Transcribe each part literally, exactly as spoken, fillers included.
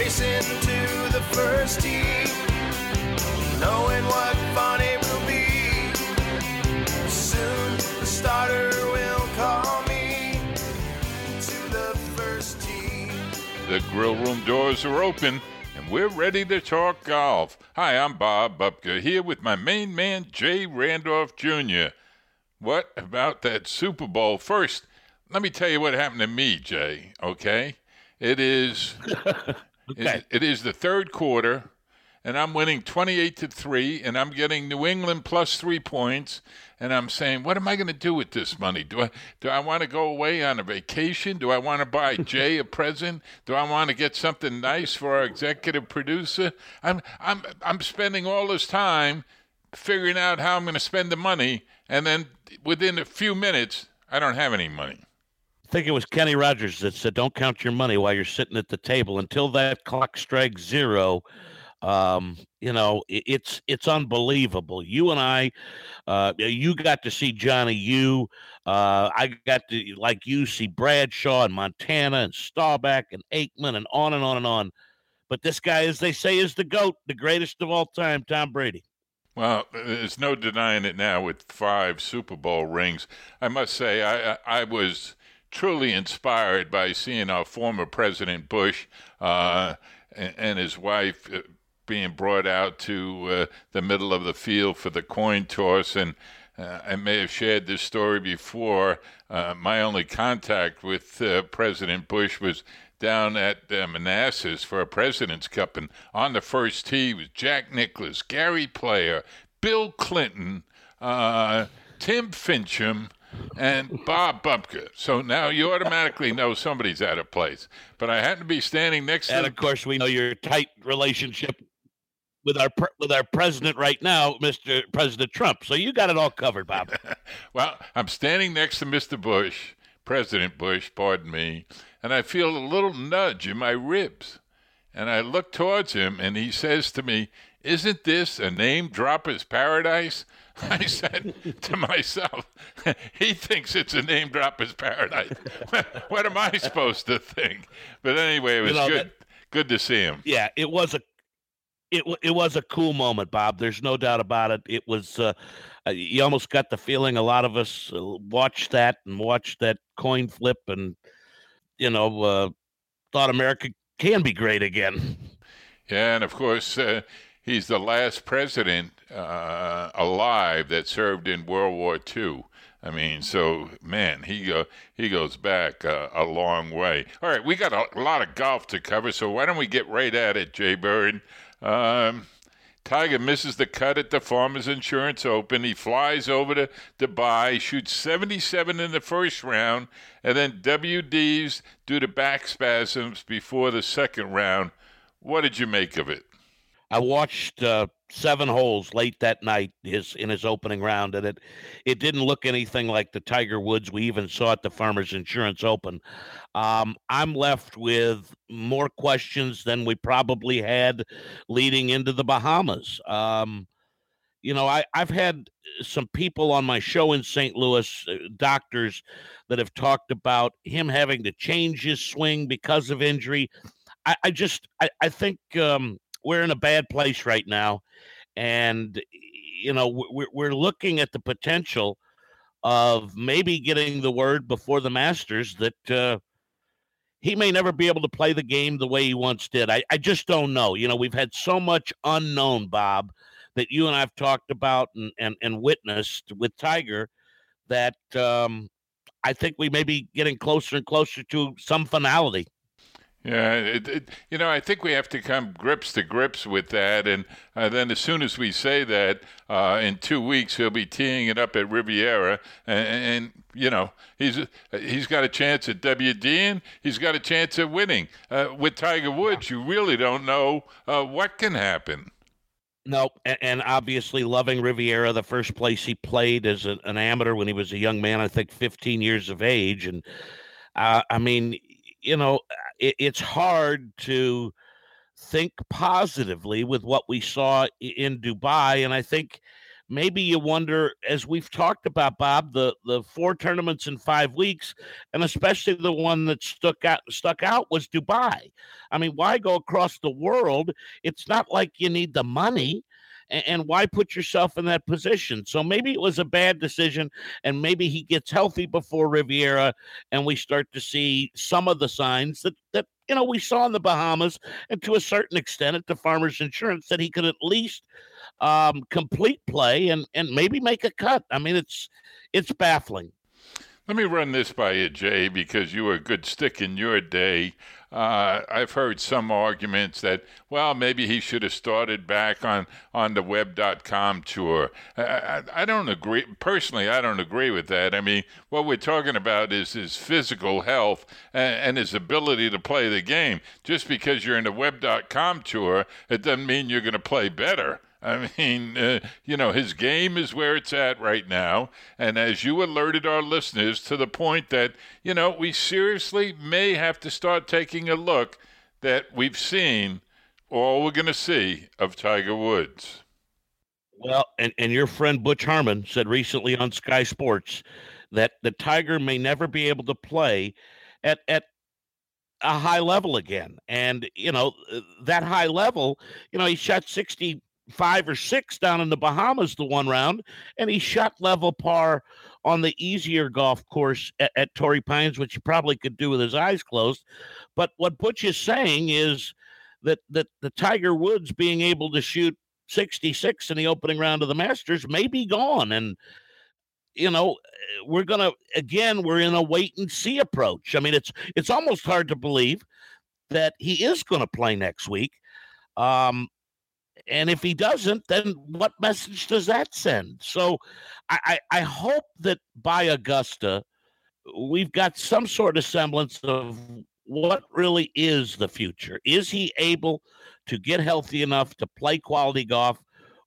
racing to the first tee, knowing what fun it will be. Soon the starter will call me to the first tee. The grill room doors are open, and we're ready to talk golf. Hi, I'm Bob Bupka, here with my main man, Jay Randolph Junior What about that Super Bowl? First, let me tell you what happened to me, Jay, okay? It is okay. it, it is the third quarter, and I'm winning twenty-eight to three, and I'm getting New England plus three points, and I'm saying, what am I going to do with this money? Do I do I want to go away on a vacation? Do I want to buy Jay a present? Do I want to get something nice for our executive producer? I'm I'm I'm spending all this time figuring out how I'm going to spend the money, and then within a few minutes, I don't have any money. I think it was Kenny Rogers that said, don't count your money while you're sitting at the table until that clock strikes zero. Um, you know, it, it's it's unbelievable. You and I, uh, you got to see Johnny U. Uh, I got to, like you, see Bradshaw and Montana and Staubach and Aikman and on and on and on. But this guy, as they say, is the GOAT, the greatest of all time, Tom Brady. Well, there's no denying it now with five Super Bowl rings. I must say, I I, I was truly inspired by seeing our former President Bush uh, and, and his wife uh, being brought out to uh, the middle of the field for the coin toss. And uh, I may have shared this story before. Uh, my only contact with uh, President Bush was down at uh, Manassas for a President's Cup. And on the first tee was Jack Nicklaus, Gary Player, Bill Clinton, uh, Tim Fincham, and Bob Bupka. So now you automatically know somebody's out of place. But I happen to be standing next and to... And, of course, we know your tight relationship with our with our president right now, Mister President Trump. So you got it all covered, Bob. Well, I'm standing next to Mister Bush, President Bush, pardon me, and I feel a little nudge in my ribs. And I look towards him, and he says to me, isn't this a name dropper's paradise? I said to myself, he thinks it's a name dropper's paradise. What am I supposed to think? But anyway, it was you know, good that, good to see him. Yeah, it was a it it was a cool moment, Bob. There's no doubt about it. It was uh, you almost got the feeling a lot of us watched that and watched that coin flip and, you know, uh, thought America can be great again. Yeah, and of course, uh, he's the last president uh, alive that served in World War Two. I mean, so, man, he go, he goes back uh, a long way. All right, we got a, a lot of golf to cover, so why don't we get right at it, Jay Bird? Um, Tiger misses the cut at the Farmers Insurance Open. He flies over to Dubai, shoots seventy-seven in the first round, and then W Ds due to back spasms before the second round. What did you make of it? I watched uh, seven holes late that night his in his opening round, and it it didn't look anything like the Tiger Woods we even saw at the Farmers Insurance Open. Um, I'm left with more questions than we probably had leading into the Bahamas. Um, you know, I, I've had some people on my show in Saint Louis, uh, doctors, that have talked about him having to change his swing because of injury. I, I just I, I think um, we're in a bad place right now. And, you know, we're, we're looking at the potential of maybe getting the word before the Masters that uh, he may never be able to play the game the way he once did. I, I just don't know. You know, we've had so much unknown, Bob, that you and I've talked about and, and, and witnessed with Tiger that um, I think we may be getting closer and closer to some finality. Yeah, it, it, you know, I think we have to come grips to grips with that. And uh, then as soon as we say that, uh, in two weeks, he'll be teeing it up at Riviera. And, and you know, he's he's got a chance at WDing. He's got a chance at winning. Uh, with Tiger Woods, you really don't know uh, what can happen. No, and, and obviously loving Riviera, the first place he played as an, an amateur when he was a young man, I think fifteen years of age. And, uh, I mean, you know, it, it's hard to think positively with what we saw in Dubai. And I think maybe you wonder, as we've talked about, Bob, the the four tournaments in five weeks, and especially the one that stuck out stuck out was Dubai. I mean, why go across the world? It's not like you need the money. And why put yourself in that position? So maybe it was a bad decision, and maybe he gets healthy before Riviera, and we start to see some of the signs that that you know we saw in the Bahamas, and to a certain extent at the Farmers Insurance, that he could at least um, complete play and and maybe make a cut. I mean, it's it's baffling. Let me run this by you, Jay, because you were a good stick in your day. Uh, I've heard some arguments that, well, maybe he should have started back on, on the web dot com tour. I, I, I don't agree. Personally, I don't agree with that. I mean, what we're talking about is his physical health and, and his ability to play the game. Just because you're in the web dot com tour, it doesn't mean you're going to play better. I mean, uh, you know, his game is where it's at right now. And as you alerted our listeners to the point that, you know, we seriously may have to start taking a look that we've seen all we're going to see of Tiger Woods. Well, and, and your friend Butch Harmon said recently on Sky Sports that the Tiger may never be able to play at, at a high level again. And, you know, that high level, you know, he shot sixty five or six down in the Bahamas the one round, and he shot level par on the easier golf course at, at Torrey Pines, which he probably could do with his eyes closed. But what Butch is saying is that that the Tiger Woods being able to shoot sixty-six in the opening round of the Masters may be gone. And, you know, we're going to, again, we're in a wait and see approach. I mean, it's, it's almost hard to believe that he is going to play next week. Um, And if he doesn't, then what message does that send? So I, I, I hope that by Augusta, we've got some sort of semblance of what really is the future. Is he able to get healthy enough to play quality golf,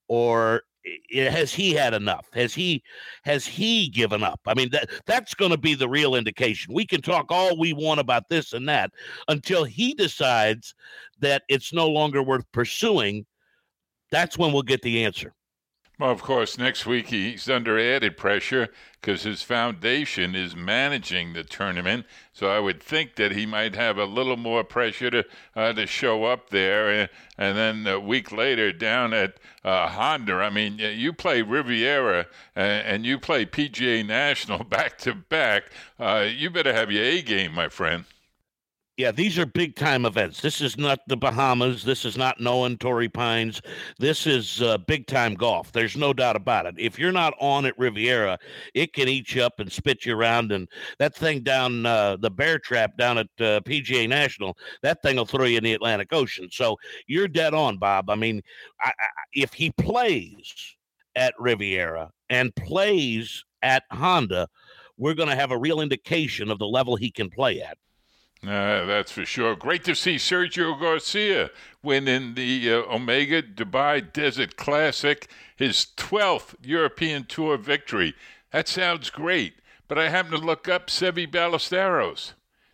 or has he had enough? Has he has he given up? I mean, that that's going to be the real indication. We can talk all we want about this and that until he decides that it's no longer worth pursuing. That's when we'll get the answer. Well, of course, next week he's under added pressure because his foundation is managing the tournament. So I would think that he might have a little more pressure to uh, to show up there. And, and then a week later down at uh, Honda, I mean, you play Riviera and, and you play P G A National back to back. Uh, you better have your A game, my friend. Yeah, these are big-time events. This is not the Bahamas. This is not Noah Torrey Pines. This is uh, big-time golf. There's no doubt about it. If you're not on at Riviera, it can eat you up and spit you around. And that thing down uh, the Bear Trap down at uh, P G A National, that thing will throw you in the Atlantic Ocean. So you're dead on, Bob. I mean, I, I, if he plays at Riviera and plays at Honda, we're going to have a real indication of the level he can play at. Uh, that's for sure. Great to see Sergio Garcia win in the uh, Omega Dubai Desert Classic, his twelfth European Tour victory. That sounds great, but I happen to look up Seve Ballesteros.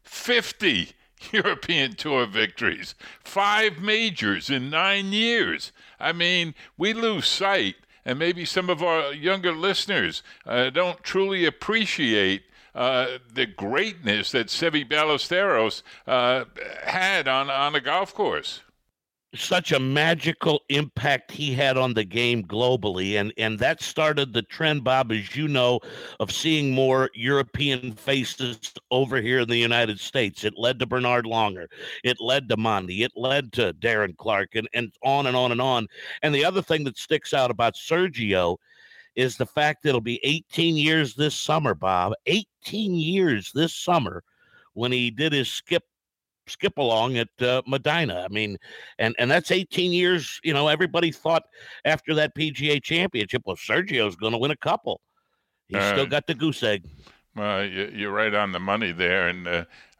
fifty European Tour victories, five majors in nine years. I mean, we lose sight, and maybe some of our younger listeners uh, don't truly appreciate Uh, the greatness that Seve Ballesteros uh, had on, on a golf course. Such a magical impact he had on the game globally. And, and that started the trend, Bob, as you know, of seeing more European faces over here in the United States. It led to Bernard Longer. It led to Monty. It led to Darren Clark, and, and on and on and on. And the other thing that sticks out about Sergio is the fact that it'll be eighteen years this summer, Bob. eighteen years this summer when he did his skip skip along at uh, Medina. I mean, and, and that's eighteen years. You know, everybody thought after that P G A championship, well, Sergio's going to win a couple. He's uh, still got the goose egg. Well, you're right on the money there. And uh,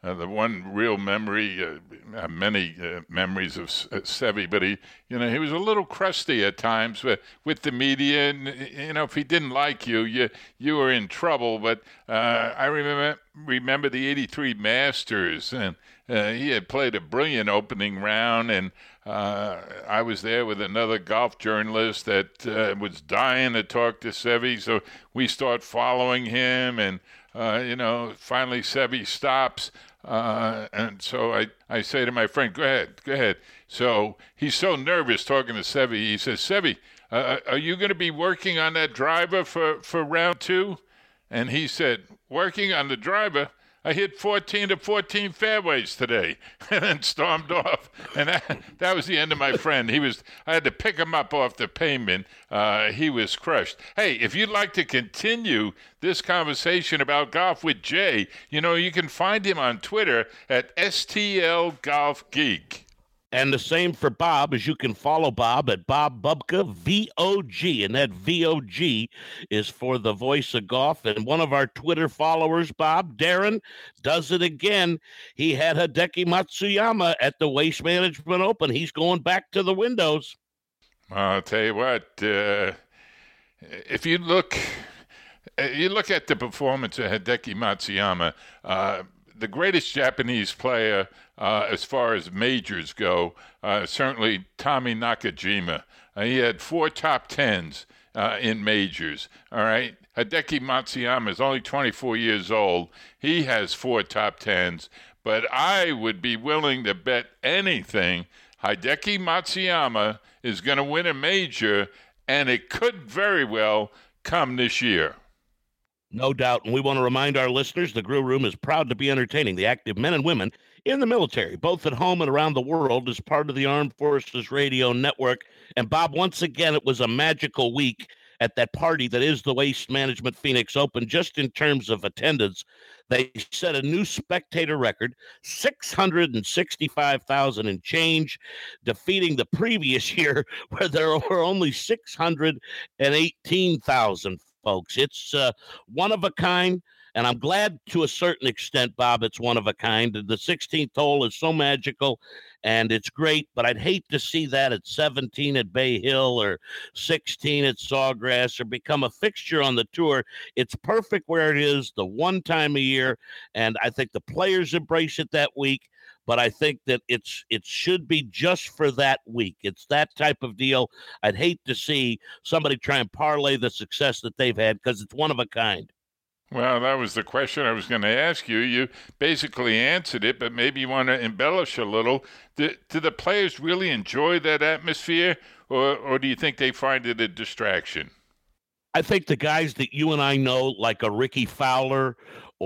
Uh, the one real memory, uh, many uh, memories of uh, Seve, but he, you know, he was a little crusty at times with, with the media, and you know, if he didn't like you, you you were in trouble. But uh, I remember remember the eighty-three Masters, and uh, he had played a brilliant opening round, and uh, I was there with another golf journalist that uh, was dying to talk to Seve, so we start following him, and uh, you know, finally Seve stops. Uh, and so I, I say to my friend, go ahead, go ahead. So he's so nervous talking to Seve. He says, Seve, uh, are you going to be working on that driver for, for round two? And he said, working on the driver? I hit fourteen to fourteen fairways today, and then stormed off. And that, that was the end of my friend. He was. I had to pick him up off the pavement. Uh, he was crushed. Hey, if you'd like to continue this conversation about golf with Jay, you know, you can find him on Twitter at S T L Golf Geek. And the same for Bob, as you can follow Bob at Bob Bubka, V O G. And that V O G is for the voice of golf. And one of our Twitter followers, Bob, Darren, does it again. He had Hideki Matsuyama at the Waste Management Open. He's going back to the windows. I'll tell you what, uh, if you look, you look at the performance of Hideki Matsuyama, uh, the greatest Japanese player uh, as far as majors go, uh, certainly Tommy Nakajima. Uh, he had four top tens uh, in majors. All right, Hideki Matsuyama is only twenty-four years old. He has four top tens, but I would be willing to bet anything Hideki Matsuyama is going to win a major, and it could very well come this year. No doubt. And we want to remind our listeners the Grill Room is proud to be entertaining the active men and women in the military, both at home and around the world, as part of the Armed Forces Radio Network. And Bob, once again, it was a magical week at that party that is the Waste Management Phoenix Open. Just in terms of attendance, they set a new spectator record, six hundred sixty-five thousand and change, defeating the previous year where there were only six hundred eighteen thousand. Folks, it's uh, one of a kind, and I'm glad to a certain extent, Bob, it's one of a kind. The sixteenth hole is so magical, and it's great, but I'd hate to see that at seventeen at Bay Hill or sixteen at Sawgrass or become a fixture on the tour. It's perfect where it is, the one time a year, and I think the players embrace it that week. But I think that it's it should be just for that week. It's that type of deal. I'd hate to see somebody try and parlay the success that they've had, because it's one of a kind. Well, that was the question I was going to ask you. You basically answered it, but maybe you want to embellish a little. Do, do the players really enjoy that atmosphere, or, or do you think they find it a distraction? I think the guys that you and I know, like a Ricky Fowler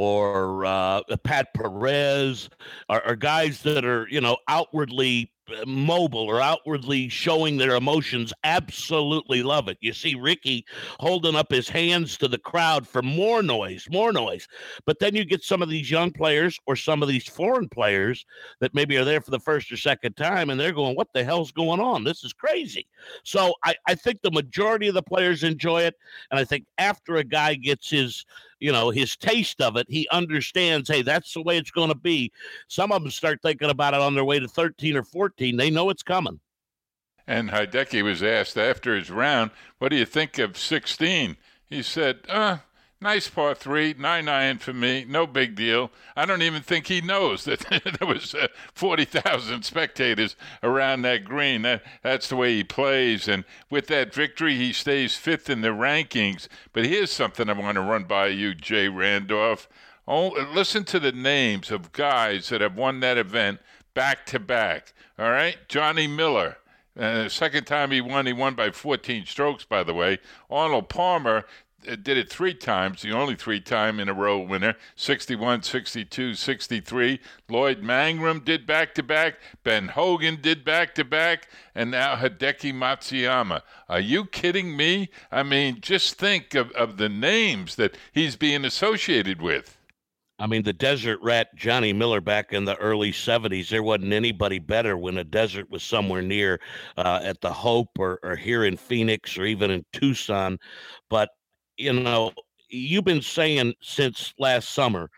or uh, Pat Perez, are, are guys that are, you know, outwardly mobile or outwardly showing their emotions, absolutely love it. You see Ricky holding up his hands to the crowd for more noise, more noise. But then you get some of these young players or some of these foreign players that maybe are there for the first or second time, and they're going, what the hell's going on? This is crazy. So I, I think the majority of the players enjoy it. And I think after a guy gets his, you know, his taste of it, he understands, hey, that's the way it's going to be. Some of them start thinking about it on their way to thirteen or fourteen. They know it's coming. And Hideki was asked after his round, what do you think of sixteen? He said, uh, nice par three, nine iron for me, no big deal. I don't even think he knows that there was uh, forty thousand spectators around that green. That, that's the way he plays. And with that victory, he stays fifth in the rankings. But here's something I want to run by you, Jay Randolph. Oh, listen to the names of guys that have won that event back to back. All right, Johnny Miller. Uh, second time he won, he won by fourteen strokes, by the way. Arnold Palmer did it three times, the only three-time in a row winner, sixty-one, sixty-two, sixty-three. Lloyd Mangrum did back-to-back. Ben Hogan did back-to-back. And now Hideki Matsuyama. Are you kidding me? I mean, just think of, of the names that he's being associated with. I mean, the desert rat Johnny Miller back in the early seventies, there wasn't anybody better when a desert was somewhere near uh, at the Hope or, or here in Phoenix or even in Tucson. But, you know, you've been saying since last summer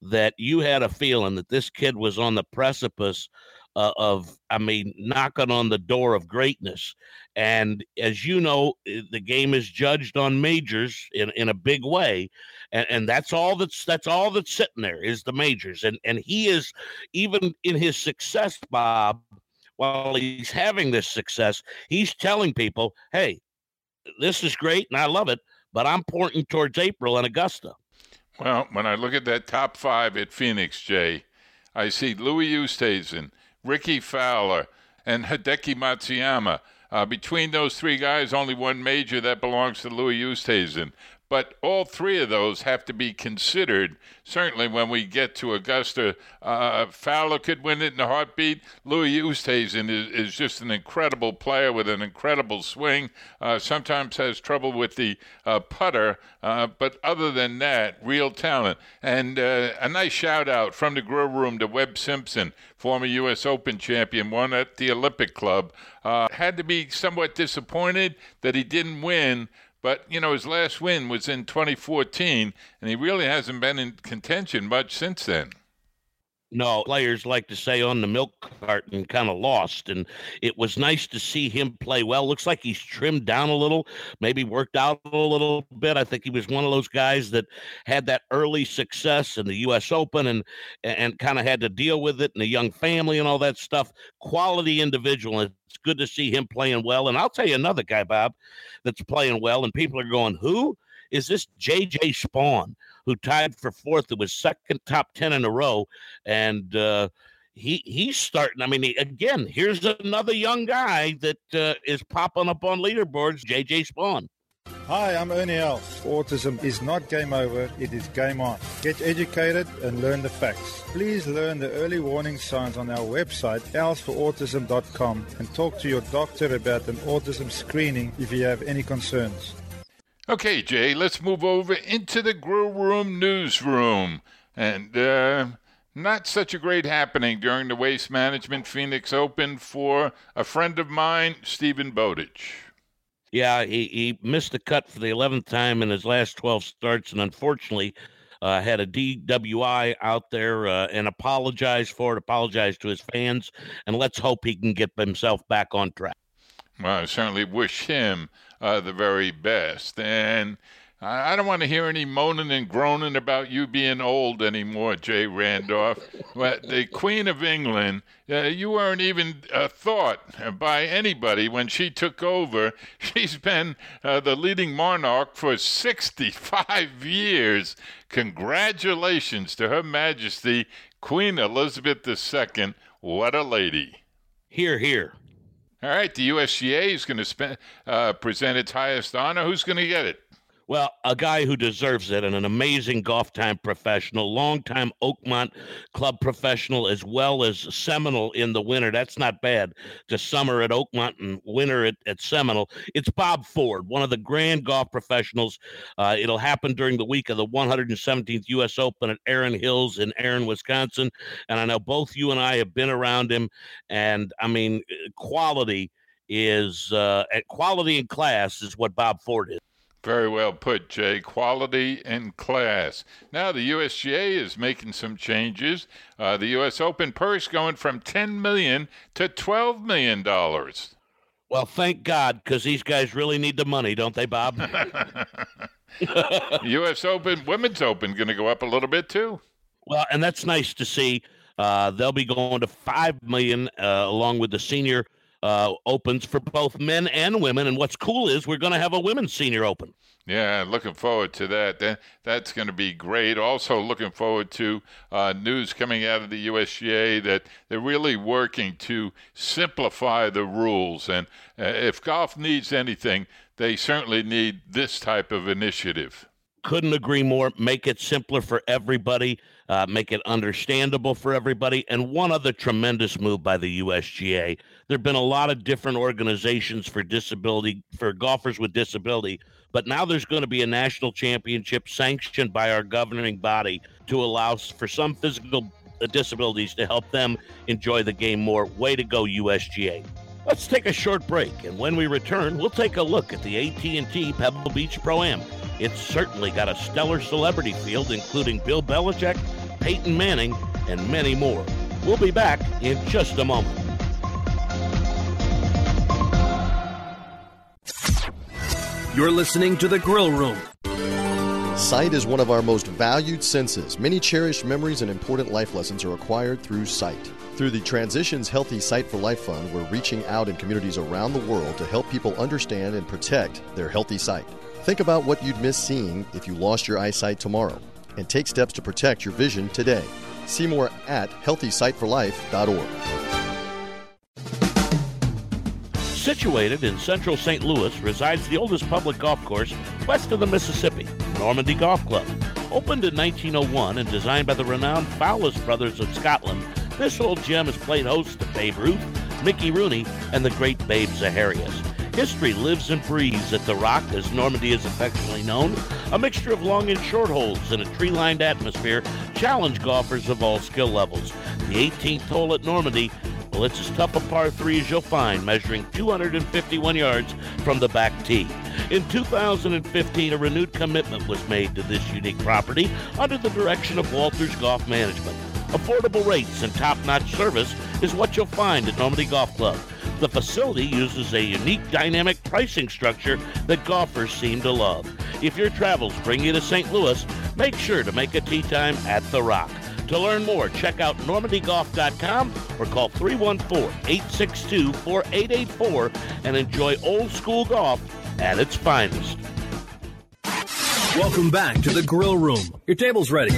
that you had a feeling that this kid was on the precipice uh, of, I mean, knocking on the door of greatness. And as you know, the game is judged on majors in, in a big way. And, and that's all that's that's all that's sitting there is the majors. And and he is, even in his success, Bob, while he's having this success, he's telling people, hey, this is great and I love it, but I'm pointing towards April and Augusta. Well, when I look at that top five at Phoenix, Jay, I see Louis Oosthuizen, Ricky Fowler, and Hideki Matsuyama. Uh, between those three guys, only one major that belongs to Louis Oosthuizen. But all three of those have to be considered. Certainly when we get to Augusta, uh, Fowler could win it in a heartbeat. Louis Oosthuizen is, is just an incredible player with an incredible swing. Uh, sometimes has trouble with the uh, putter, uh, but other than that, real talent. And uh, a nice shout out from the grill room to Webb Simpson, former U S Open champion, won at the Olympic Club. Uh, had to be somewhat disappointed that he didn't win. But, you know, his last win was in twenty fourteen, and he really hasn't been in contention much since then. No, players like to say on the milk carton, kind of lost. And it was nice to see him play well. Looks like he's trimmed down a little, maybe worked out a little bit. I think he was one of those guys that had that early success in the U S Open and and kind of had to deal with it and a young family and all that stuff. Quality individual. It's good to see him playing well. And I'll tell you another guy, Bob, that's playing well, and people are going, who? Is this J J Spaun, who tied for fourth? It was second top ten in a row. And uh, he he's starting. I mean, he, again, here's another young guy that uh, is popping up on leaderboards, J J Spaun. Hi, I'm Ernie Els. Autism is not game over, it is game on. Get educated and learn the facts. Please learn the early warning signs on our website, els for autism dot com, and talk to your doctor about an autism screening if you have any concerns. Okay, Jay, let's move over into the grill room newsroom. And uh, not such a great happening during the Waste Management Phoenix Open for a friend of mine, Stephen Bowditch. Yeah, he, he missed the cut for the eleventh time in his last twelve starts, and unfortunately uh, had a D W I out there uh, and apologized for it, apologized to his fans, and let's hope he can get himself back on track. Well, I certainly wish him uh, the very best. And I don't want to hear any moaning and groaning about you being old anymore, Jay Randolph. Well, the Queen of England, uh, you weren't even uh, thought by anybody when she took over. She's been uh, the leading monarch for sixty-five years. Congratulations to Her Majesty, Queen Elizabeth the Second. What a lady. Hear, hear. All right, the U S G A is going to spend, uh, present its highest honor. Who's going to get it? Well, a guy who deserves it, and an amazing golf time professional, longtime Oakmont club professional, as well as Seminole in the winter. That's not bad to summer at Oakmont and winter at, at Seminole. It's Bob Ford, one of the grand golf professionals. Uh, it'll happen during the week of the one hundred seventeenth U S Open at Erin Hills in Erin, Wisconsin. And I know both you and I have been around him. And, I mean, quality is uh, – quality and class is what Bob Ford is. Very well put, Jay. Quality and class. Now the U S G A is making some changes. Uh, the U S Open purse going from ten million dollars to twelve million dollars. Well, thank God, because these guys really need the money, don't they, Bob? U S Open, Women's Open, going to go up a little bit too. Well, and that's nice to see. Uh, they'll be going to five million dollars uh, along with the senior Uh, opens for both men and women. And what's cool is we're going to have a women's senior open. Yeah, looking forward to that. that that's going to be great. Also looking forward to uh, news coming out of the U S G A that they're really working to simplify the rules. And uh, if golf needs anything, they certainly need this type of initiative. Couldn't agree more. Make it simpler for everybody. Uh, make it understandable for everybody. And one other tremendous move by the U S G A. There have been a lot of different organizations for disability, for golfers with disability, but now there's going to be a national championship sanctioned by our governing body to allow for some physical disabilities to help them enjoy the game more. Way to go, U S G A. Let's take a short break, and when we return, we'll take a look at the A T and T Pebble Beach Pro-Am. It's certainly got a stellar celebrity field, including Bill Belichick, Peyton Manning, and many more. We'll be back in just a moment. You're listening to The Grill Room. Sight is one of our most valued senses. Many cherished memories and important life lessons are acquired through sight. Through the Transitions Healthy Sight for Life Fund, we're reaching out in communities around the world to help people understand and protect their healthy sight. Think about what you'd miss seeing if you lost your eyesight tomorrow, and take steps to protect your vision today. See more at healthy sight for life dot org. Situated in central Saint Louis resides the oldest public golf course west of the Mississippi, Normandy Golf Club. Opened in nineteen oh one and designed by the renowned Fowlis brothers of Scotland, this old gem has played host to Babe Ruth, Mickey Rooney, and the great Babe Zaharias. History lives and breathes at The Rock, as Normandy is affectionately known. A mixture of long and short holes in a tree-lined atmosphere challenge golfers of all skill levels. The eighteenth hole at Normandy, well, it's as tough a par three as you'll find, measuring two hundred fifty-one yards from the back tee. In two thousand fifteen, a renewed commitment was made to this unique property under the direction of Walters Golf Management. Affordable rates and top-notch service is what you'll find at Normandy Golf Club. The facility uses a unique dynamic pricing structure that golfers seem to love. If your travels bring you to Saint Louis, make sure to make a tee time at The Rock. To learn more, check out normandy golf dot com or call three one four, eight six two, four eight eight four and enjoy old school golf at its finest. Welcome back to The Grill Room. Your table's ready.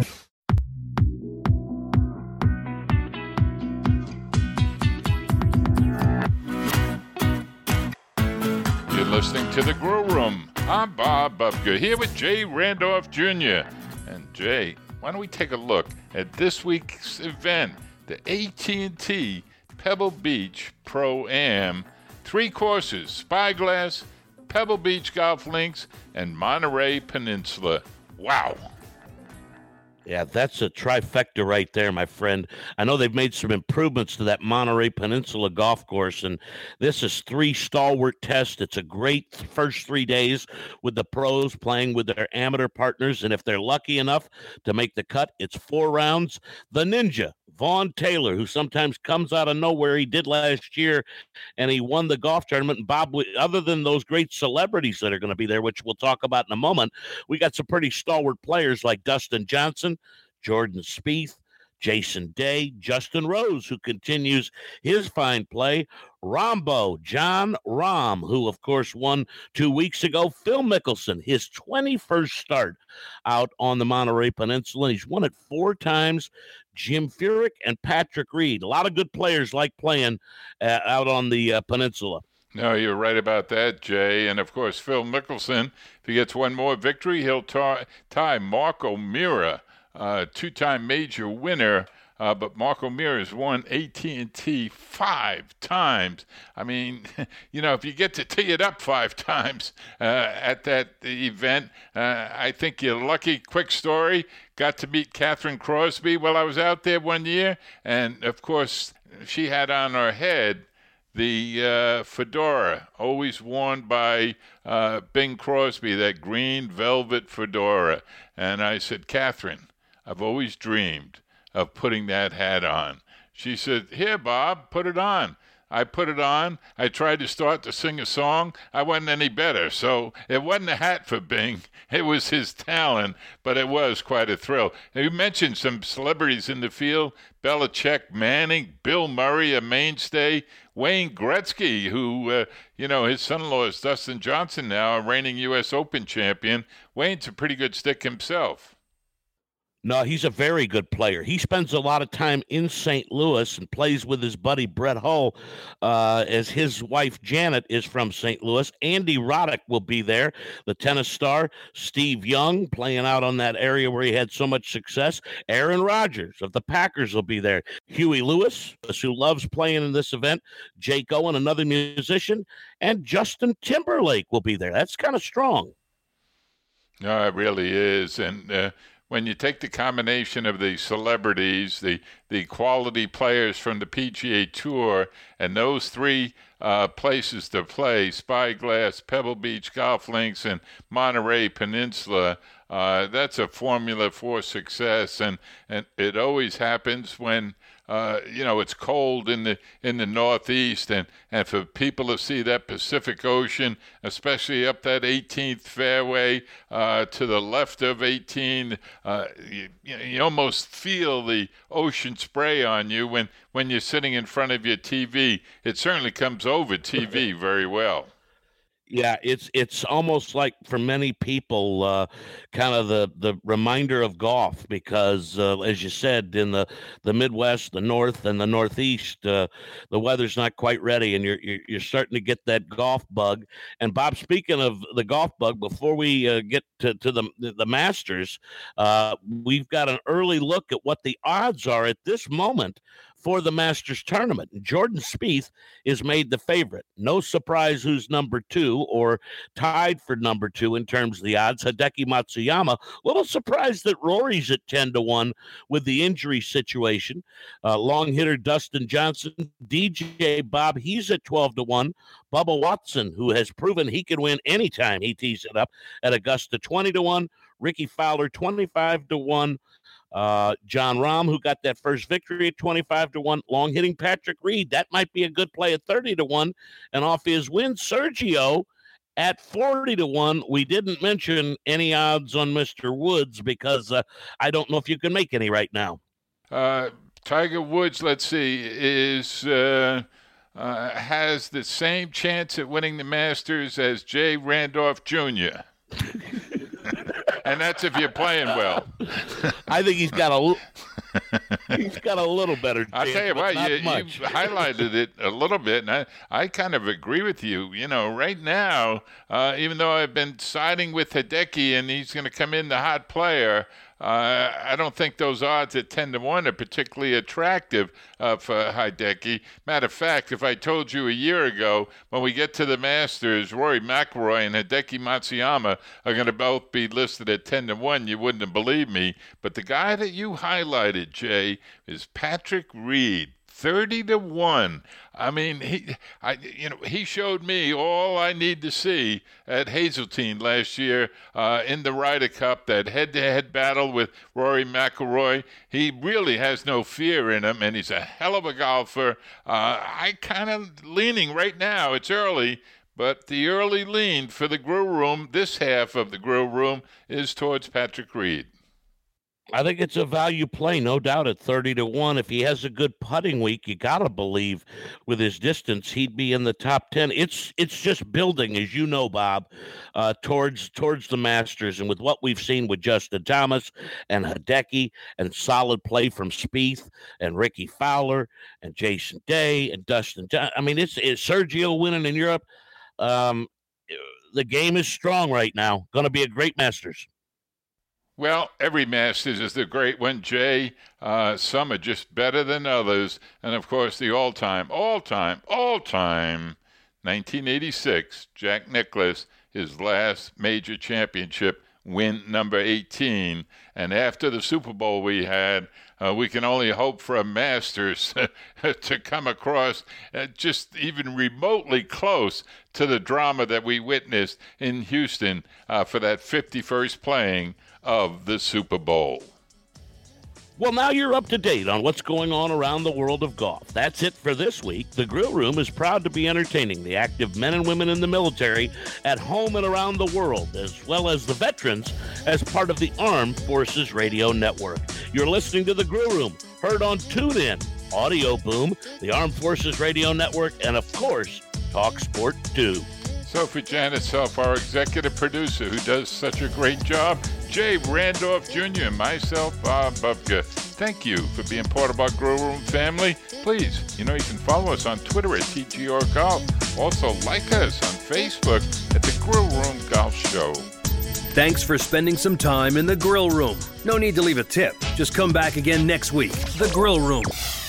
You're listening to The Grill Room. I'm Bob Bubka here with Jay Randolph Junior And Jay, why don't we take a look at this week's event, the A T and T Pebble Beach Pro-Am. Three courses, Spyglass, Pebble Beach Golf Links, and Monterey Peninsula. Wow. Yeah, that's a trifecta right there, my friend. I know they've made some improvements to that Monterey Peninsula golf course, and this is three stalwart tests. It's a great first three days with the pros playing with their amateur partners, and if they're lucky enough to make the cut, it's four rounds. The Ninja, Vaughn Taylor, who sometimes comes out of nowhere, he did last year, and he won the golf tournament. And Bob, other than those great celebrities that are going to be there, which we'll talk about in a moment, we got some pretty stalwart players like Dustin Johnson, Jordan Spieth, Jason Day, Justin Rose, who continues his fine play, Rombo, John Rahm, who, of course, won two weeks ago, Phil Mickelson, his twenty-first start out on the Monterey Peninsula. He's won it four times. Jim Furyk and Patrick Reed. A lot of good players like playing uh, out on the uh, peninsula. No, you're right about that, Jay. And, of course, Phil Mickelson, if he gets one more victory, he'll tie, tie Mark O'Meara, uh, two-time major winner. Uh, but Mark O'Meara has won A T and T five times. I mean, you know, if you get to tee it up five times uh, at that event, uh, I think you're lucky. Quick story, got to meet Catherine Crosby while I was out there one year. And, of course, she had on her head the uh, fedora, always worn by uh, Bing Crosby, that green velvet fedora. And I said, Catherine, I've always dreamed of putting that hat on. She said, here, Bob, put it on. I put it on. I tried to start to sing a song. I wasn't any better. So it wasn't a hat for Bing. It was his talent, but it was quite a thrill. You mentioned some celebrities in the field, Belichick, Manning, Bill Murray, a mainstay, Wayne Gretzky, who, uh, you know, his son-in-law is Dustin Johnson now, a reigning U S Open champion. Wayne's a pretty good stick himself. No, he's a very good player. He spends a lot of time in Saint Louis and plays with his buddy Brett Hull, uh, as his wife Janet is from Saint Louis. Andy Roddick will be there, the tennis star. Steve Young playing out on that area where he had so much success. Aaron Rodgers of the Packers will be there. Huey Lewis, who loves playing in this event. Jake Owen, another musician. And Justin Timberlake will be there. That's kind of strong. No, it really is. And, uh, when you take the combination of the celebrities, the the quality players from the P G A Tour, and those three uh, places to play, Spyglass, Pebble Beach Golf Links, and Monterey Peninsula, uh, that's a formula for success. And, and it always happens when Uh, you know, it's cold in the in the Northeast, and, and for people to see that Pacific Ocean, especially up that eighteenth fairway uh, to the left of eighteen, uh, you, you almost feel the ocean spray on you when, when you're sitting in front of your T V. It certainly comes over T V very well. Yeah, it's it's almost like for many people, uh, kind of the, the reminder of golf because, uh, as you said, in the, the Midwest, the North, and the Northeast, uh, the weather's not quite ready, and you're, you're you're starting to get that golf bug. And Bob, speaking of the golf bug, before we uh, get to, to the the Masters, uh, we've got an early look at what the odds are at this moment for the Masters tournament. Jordan Spieth is made the favorite. No surprise who's number two or tied for number two in terms of the odds. Hideki Matsuyama. A little surprised that Rory's at ten to one with the injury situation. Uh, long hitter Dustin Johnson. D J Bob, he's at twelve to one. Bubba Watson, who has proven he can win anytime he tees it up, at Augusta, twenty to one. Ricky Fowler, twenty-five to one. Uh, John Rahm, who got that first victory at twenty-five to one. Long hitting Patrick Reed, that might be a good play at thirty to one. And off his win, Sergio at forty to one. We didn't mention any odds on Mister Woods because uh, I don't know if you can make any right now. Uh, Tiger Woods, let's see, is uh, uh, has the same chance at winning the Masters as Jay Randolph Junior And that's if you're playing well. I think he's got a he's got a little better chance. I'll tell you what, you, you highlighted it a little bit, and I, I kind of agree with you. You know, right now, uh, even though I've been siding with Hideki and he's going to come in the hot player, Uh, I don't think those odds at ten to one are particularly attractive uh, for Hideki. Matter of fact, if I told you a year ago, when we get to the Masters, Rory McIlroy and Hideki Matsuyama are going to both be listed at ten to one, you wouldn't have believed me. But the guy that you highlighted, Jay, is Patrick Reed. thirty to one. I mean, he, I, you know, he showed me all I need to see at Hazeltine last year uh, in the Ryder Cup, that head-to-head battle with Rory McIlroy. He really has no fear in him, and he's a hell of a golfer. Uh, I kind of leaning right now. It's early, but the early lean for the Grill Room, this half of the Grill Room, is towards Patrick Reed. I think it's a value play, no doubt, at thirty to one. If he has a good putting week, you got to believe with his distance, he'd be in the top ten. It's it's just building, as you know, Bob, uh, towards towards the Masters. And with what we've seen with Justin Thomas and Hideki and solid play from Spieth and Ricky Fowler and Jason Day and Dustin John- I mean, it's, it's Sergio winning in Europe. Um, the game is strong right now. Going to be a great Masters. Well, every Masters is the great one, Jay. Uh, some are just better than others. And, of course, the all-time, all-time, all-time nineteen eighty-six, Jack Nicklaus, his last major championship, win number eighteen. And after the Super Bowl we had, uh, we can only hope for a Masters to come across uh, just even remotely close to the drama that we witnessed in Houston uh, for that fifty-first playing of the Super Bowl. Well, now you're up to date on what's going on around the world of golf. That's it for this week. The Grill Room is proud to be entertaining the active men and women in the military at home and around the world, as well as the veterans as part of the Armed Forces Radio Network. You're listening to The Grill Room, heard on TuneIn, Audio Boom, the Armed Forces Radio Network, and, of course, Talk Sport two. So for Janet Self, our executive producer, who does such a great job, Jay Randolph Junior and myself, Bob Bubka, thank you for being part of our Grill Room family. Please, you know, you can follow us on Twitter at T G R Golf. Also, like us on Facebook at the Grill Room Golf Show. Thanks for spending some time in the Grill Room. No need to leave a tip. Just come back again next week. The Grill Room.